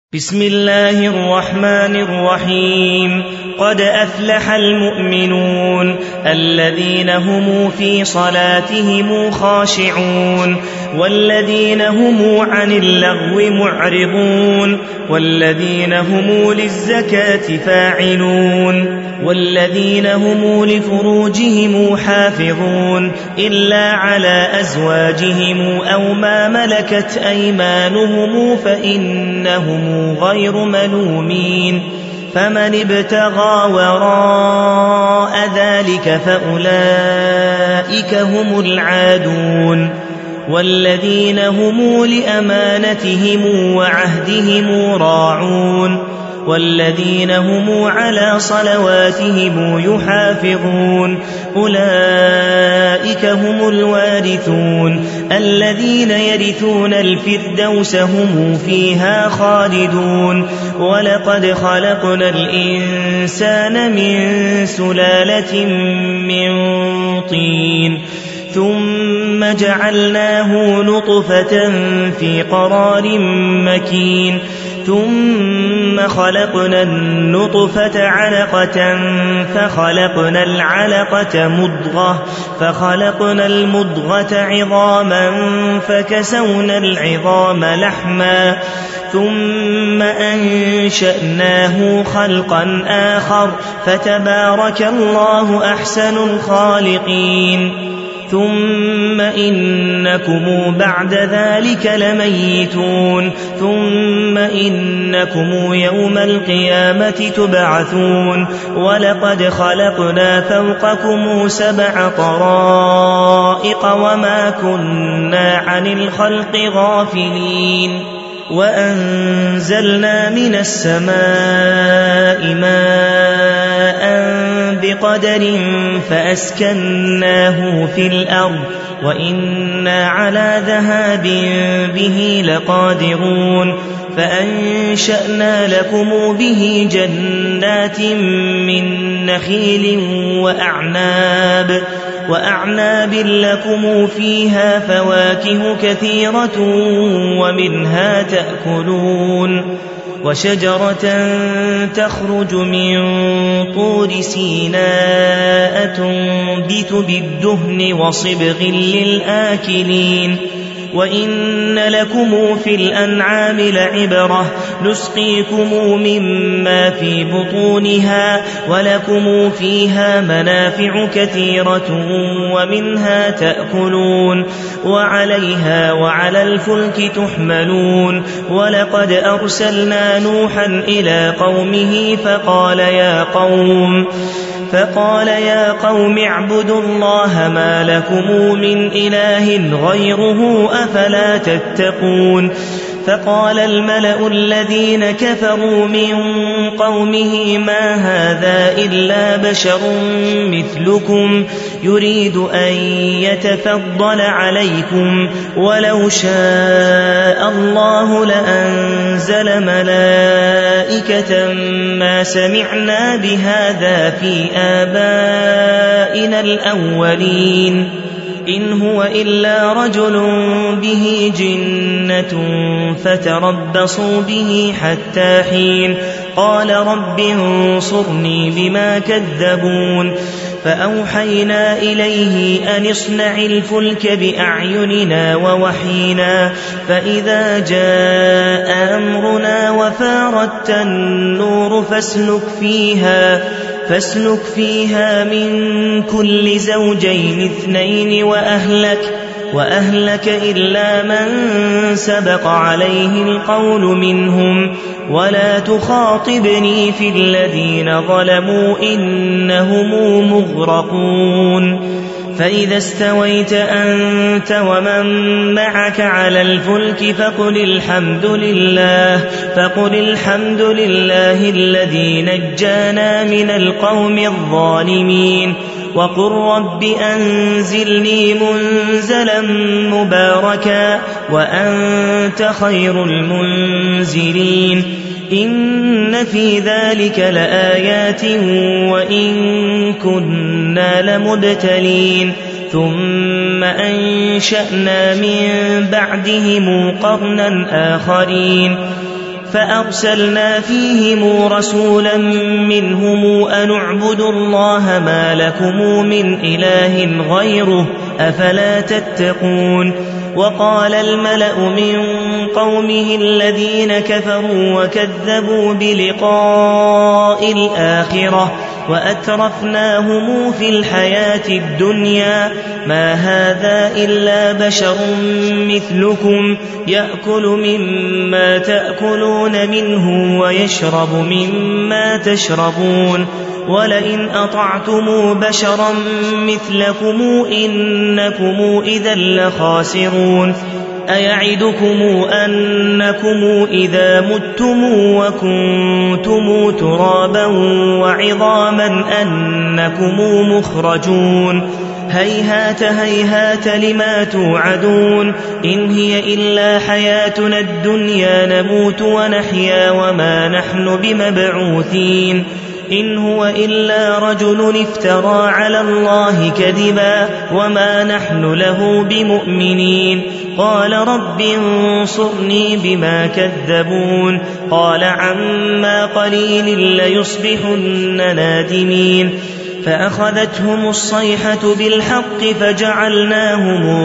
بسم الله الرحمن الرحيم. قد أفلح المؤمنون الذين هم في صلاتهم خاشعون والذين هم عن اللغو معرضون والذين هم للزكاة فاعلون والذين هم لفروجهم حافظون إلا على أزواجهم أو ما ملكت أيمانهم فإنهم غير ملومين. فمن ابتغى وراء ذلك فأولئك هم العادون. والذين هم لأمانتهم وعهدهم راعون والذين هم على صلواتهم يحافظون أولئك هم الوارثون الذين يرثون الفردوس هم فيها خالدون. ولقد خلقنا الإنسان من سلالة من طين ثم جعلناه نطفة في قرار مكين ثم خلقنا النطفة علقة فخلقنا العلقة مضغة فخلقنا المضغة عظاما فكسونا العظام لحما ثم أنشأناه خلقا آخر فتبارك الله أحسن الخالقين. ثم إنكم بعد ذلك لميتون ثم إنكم يوم القيامة تبعثون. ولقد خلقنا فوقكم 7 طرائق وما كنا عن الخلق غافلين. وأنزلنا من السماء ماء بقدر فأسكناه في الأرض وإنا على ذهاب به لقادرون. فأنشأنا لكم به جنات من نخيل وأعناب لكم فيها فواكه كثيرة ومنها تأكلون. وشجرة تخرج من طور سيناء تنبت بالدهن وصبغ للآكلين. وإن لكم في الأنعام لعبرة نسقيكم مما في بطونها ولكم فيها منافع كثيرة ومنها تأكلون وعليها وعلى الفلك تحملون. ولقد أرسلنا نوحا إلى قومه فقال يا قوم اعبدوا الله ما لكم من إله غيره أفلا تتقون. فقال الملأ الذين كفروا من قومه ما هذا إلا بشر مثلكم يريد أن يتفضل عليكم ولو شاء الله لأنزل ملائكة ما سمعنا بهذا في آبائنا الأولين إن هو إلا رجل به جنة فتربصوا به حتى حين. قال رب انصرني بما كذبون. فأوحينا إليه أن اصنع الفلك بأعيننا ووحينا فإذا جاء أمرنا وفاردت النور فاسلك فيها من كل زوجين 2 وأهلك إلا من سبق عليه القول منهم ولا تخاطبني في الذين ظلموا إنهم مغرقون. فإذا استويت أنت ومن معك على الفلك فقل الحمد لله الذي نجانا من القوم الظالمين. وقل رب أنزلني منزلا مباركا وأنت خير المنزلين. إن في ذلك لآيات وإن كنا لمبتلين. ثم أنشأنا من بعدهم قرنا آخرين فأرسلنا فيهم رسولا منهم أن اعبدوا الله ما لكم من إله غيره أفلا تتقون. وقال الملأ من قومه الذين كفروا وكذبوا بلقاء الآخرة وأترفناهم في الحياة الدنيا ما هذا إلا بشر مثلكم يأكل مما تأكلون منه ويشرب مما تشربون ولئن أطعتم بشرا مثلكم إنكم إذا لخاسرون. أيعدكم أنكم إذا متم وكنتم ترابا وعظاما أنكم مخرجون. هيهات هيهات لما توعدون إن هي إلا حياتنا الدنيا نموت ونحيا وما نحن بمبعوثين إن هو إلا رجل افترى على الله كذبا وما نحن له بمؤمنين. قال رب انصرني بما كذبون قال عما قليل ليصبحن نادمين. فأخذتهم الصيحة بالحق فجعلناهم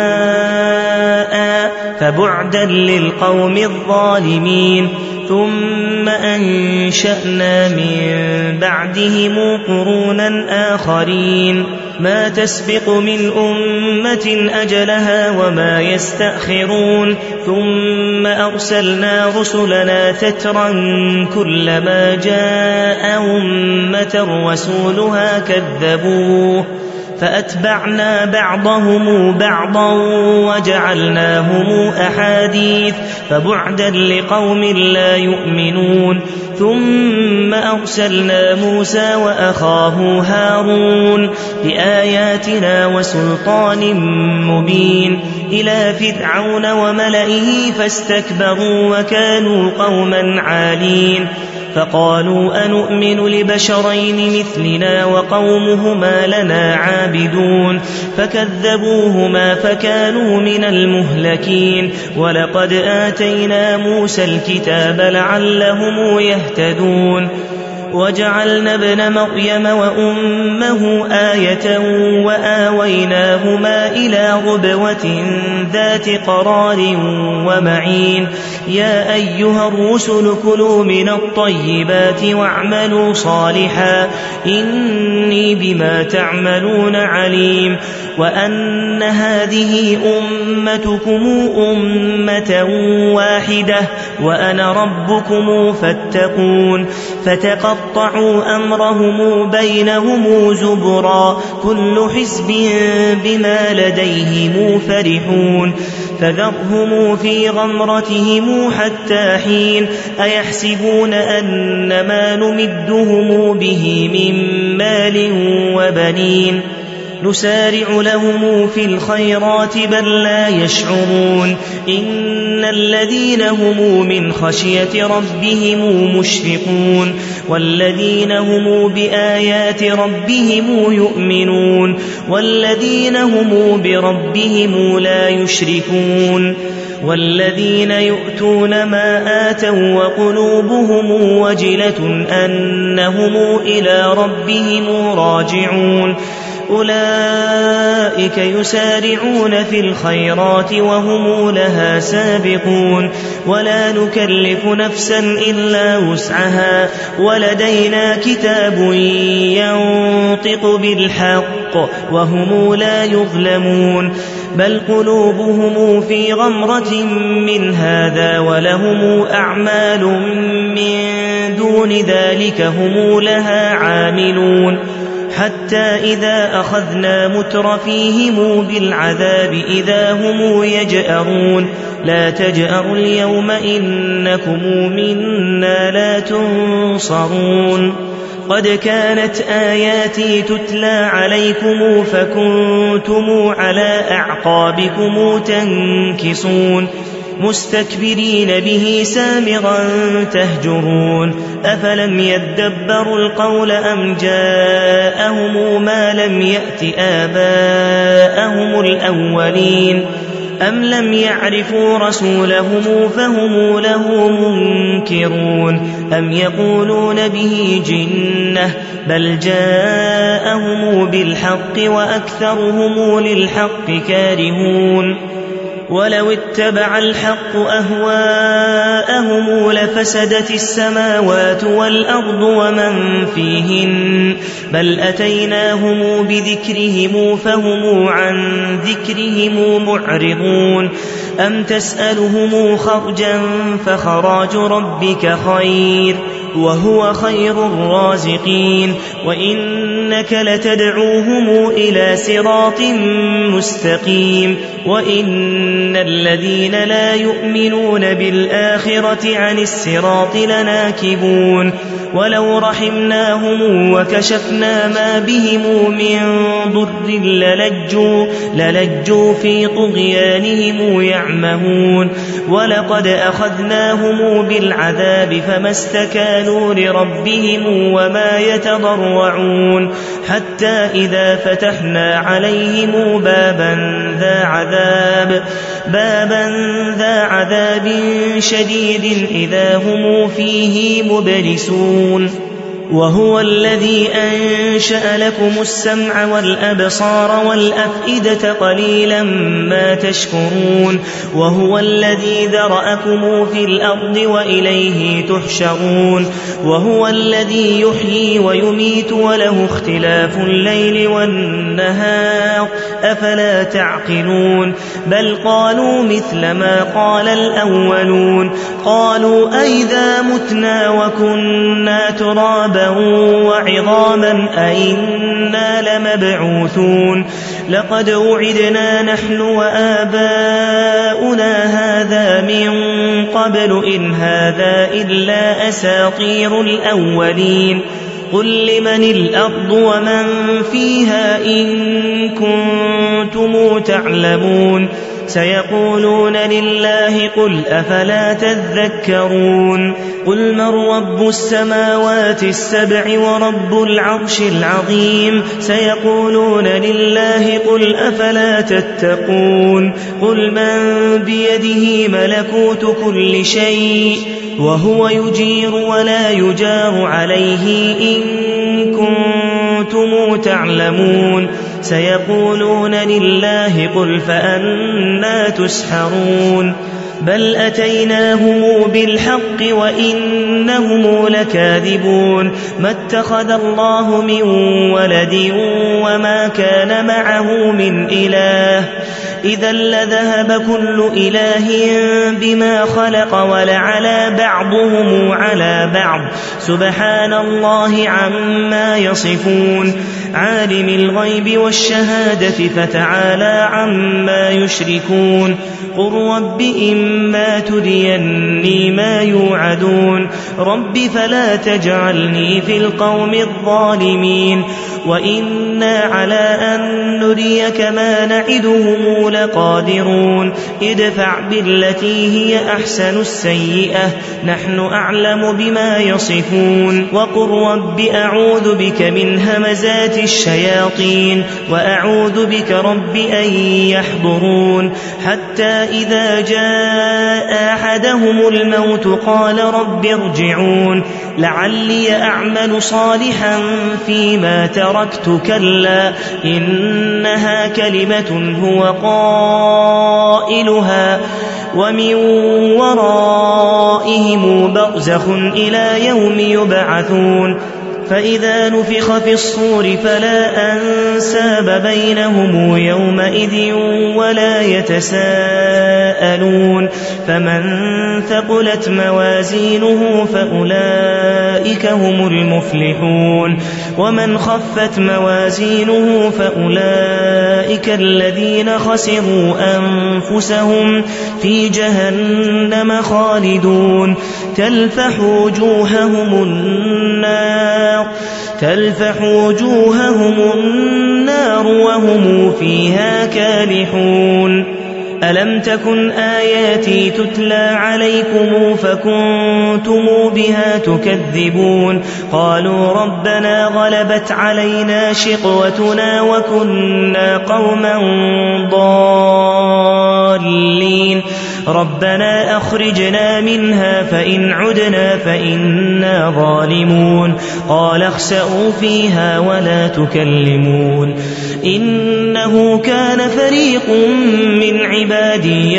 غثاء فبعدا للقوم الظالمين. ثم أنشأنا من بعدهم قرونا آخرين ما تسبق من أمة أجلها وما يستأخرون. ثم أرسلنا رسلنا تترا كلما جاء أمة رسولها كذبوه فأتبعنا بعضهم بعضا وجعلناهم أحاديث فبعدا لقوم لا يؤمنون. ثم أرسلنا موسى وأخاه هارون بآياتنا وسلطان مبين إلى فرعون وملئه فاستكبروا وكانوا قوما عالين. فقالوا أنؤمن لبشرين مثلنا وقومهما لنا عابدون فكذبوهما فكانوا من المهلكين. ولقد آتينا موسى الكتاب لعلهم يهتدون. وجعلنا ابن مريم وأمه آية وآويناهما إلى ربوة ذات قرار ومعين. يا أيها الرسل كلوا من الطيبات واعملوا صالحا إني بما تعملون عليم. وأن هذه أمتكم أمة واحدة وأنا ربكم فاتقون. فتقطعوا أمرهم بينهم زبرا كل حزب بما لديهم فرحون. فذرهم في غمرتهم حتى حين أيحسبون أن ما نمدهم به من مال وبنين نسارع لهم في الخيرات بل لا يشعرون. إن الذين هم من خشية ربهم مشفقون والذين هم بآيات ربهم يؤمنون والذين هم بربهم لا يشركون. والذين يؤتون ما آتوا وقلوبهم وجلة أنهم إلى ربهم راجعون أولئك يسارعون في الخيرات وهم لها سابقون. ولا نكلف نفسا إلا وسعها ولدينا كتاب ينطق بالحق وهم لا يظلمون. بل قلوبهم في غمرة من هذا ولهم أعمال من دون ذلك هم لها عاملون. حتى إذا أخذنا مترفيهم بالعذاب إذا هم يجأرون. لا تجأروا اليوم إنكم منا لا تنصرون. قد كانت آياتي تتلى عليكم فكنتم على أعقابكم تنكصون مستكبرين به سامرا تهجرون. أفلم يدبروا القول أم جاءهم ما لم يأت آباءهم الأولين. أم لم يعرفوا رسولهم فهم له منكرون أم يقولون به جنة بل جاءهم بالحق وأكثرهم للحق كارهون ولو اتبع الحق أهواءهم لفسدت السماوات والأرض ومن فيهن بل أتيناهم بذكرهم فهم عن ذكرهم معرضون أم تسألهم خرجا فخراج ربك خير وهو خير الرازقين وإنك لتدعوهم إلى صراط مستقيم وإن الذين لا يؤمنون بالآخرة عن الصراط لناكبون ولو رحمناهم وكشفنا ما بهم من ضر للجوا في طغيانهم يعمهون ولقد أخذناهم بالعذاب فما استكانوا لربهم وما يتضرعون حتى إذا فتحنا عليهم بابا ذا عذاب شديد إذا هم فيه مبلسون وهو الذي أنشأ لكم السمع والأبصار والأفئدة قليلا ما تشكرون وهو الذي ذرأكم في الأرض وإليه تحشرون وهو الذي يحيي ويميت وله اختلاف الليل والنهار أفلا تعقلون بل قالوا مثل ما قال الأولون قالوا أئذا متنا وكنا ترابا وعظاما أئنا لمبعوثون لقد وعدنا نحن وآباؤنا هذا من قبل إن هذا إلا أساطير الأولين قل لمن الأرض ومن فيها إن كنتم تعلمون سيقولون لله قل أفلا تذكرون قل من رب السماوات السبع ورب العرش العظيم سيقولون لله قل أفلا تتقون قل من بيده ملكوت كل شيء وهو يجير ولا يجار عليه إن كنتم تعلمون سيقولون لله قل فأنى تسحرون بل أتيناهم بالحق وإنهم لكاذبون ما اتخذ الله من ولد وما كان معه من إله إذا لذهب كل إله بما خلق ولعلى بعضهم على بعض سبحان الله عما يصفون عالم الغيب والشهادة فتعالى عما يشركون قل رب إما تريني ما يوعدون رب فلا تجعلني في القوم الظالمين وإنا على أن نريك ما نعدهم لقادرون ادفع بالتي هي أحسن السيئة نحن أعلم بما يصفون وقل رب أعوذ بك من همزات الشياطين وأعوذ بك رب أن يحضرون حتى إذا جاء أحدهم الموت قال رب ارجعون لعلي أعمل صالحا فيما تركت كلا إنها كلمة هو قائلها ومن ورائهم برزخ إلى يوم يبعثون فإذا نفخ في الصور فلا أنساب بينهم يومئذ ولا يتساءلون فمن ثقلت موازينه فأولئك هم المفلحون ومن خفت موازينه فأولئك الذين خسروا أنفسهم في جهنم خالدون تلفح وجوههم النار وهم فيها كالحون ألم تكن آياتي تتلى عليكم فكنتم بها تكذبون قالوا ربنا غلبت علينا شقوتنا وكنا قوما ضالين ربنا أخرجنا منها فإن عدنا فإنا ظالمون قال اخسئوا فيها ولا تكلمون إنه كان فريق من عبادي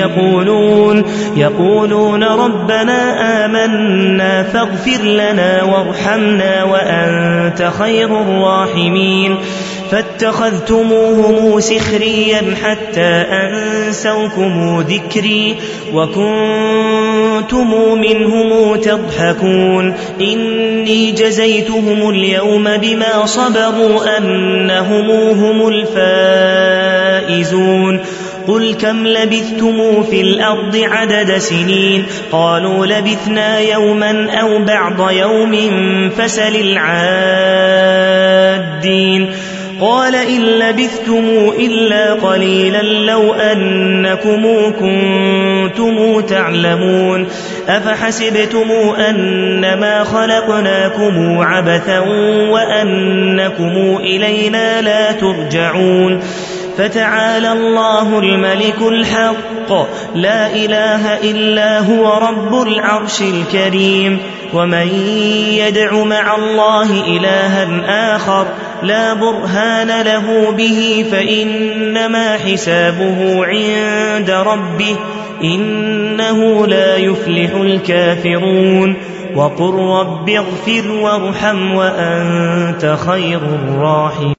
يقولون ربنا آمنا فاغفر لنا وارحمنا وأنت خير الراحمين فاتخذتموهم سخريا حتى أنسوكم ذكري وكنتم منهم تضحكون إني جزيتهم اليوم بما صبروا أنهم هم الفائزون قل كم لبثتم في الأرض عدد سنين قالوا لبثنا يوما أو بعض يوم فسل العادين قال إن لبثتم إلا قليلا لو أنكم كنتم تعلمون أفحسبتم أنما خلقناكم عبثا وأنكم إلينا لا ترجعون فتعالى الله الملك الحق لا إله إلا هو رب العرش الكريم ومن يدع مع الله إلها آخر لا برهان له به فإنما حسابه عند ربه إنه لا يفلح الكافرون وقل رب اغفر وارحم وأنت خير الراحمين